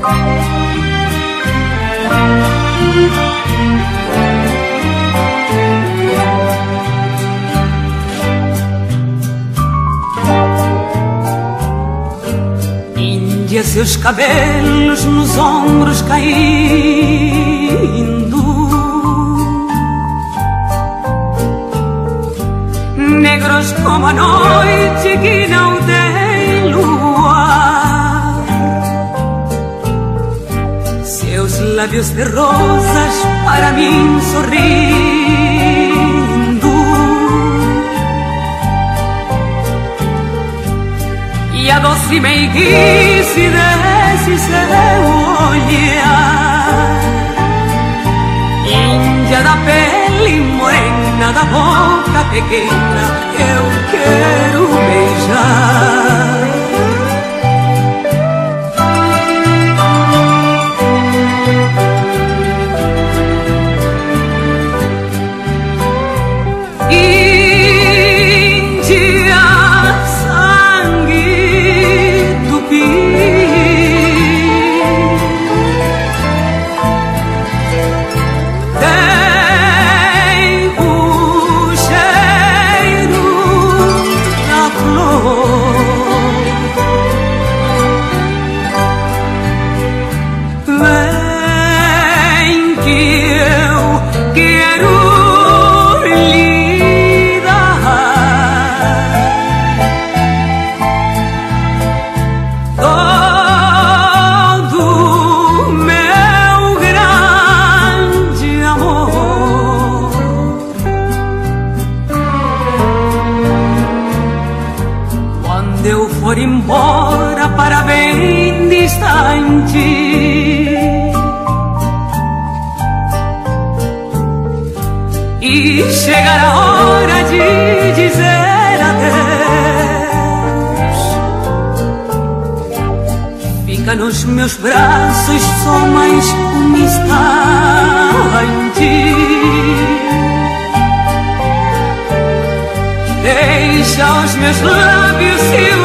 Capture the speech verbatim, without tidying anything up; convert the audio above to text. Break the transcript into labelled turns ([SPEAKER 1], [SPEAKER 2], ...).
[SPEAKER 1] Índia, seus cabelos nos ombros caindo, negros como a noite que não tem luar, seus lábios de rosas para mim sorrindo, e a doce meiguice desse seu olhar. Índia da pele morena, da boca pequena, eu quero beijar. Embora para bem distante, e chegar a hora de dizer adeus, fica nos meus braços só mais um instante, deixa os meus lábios se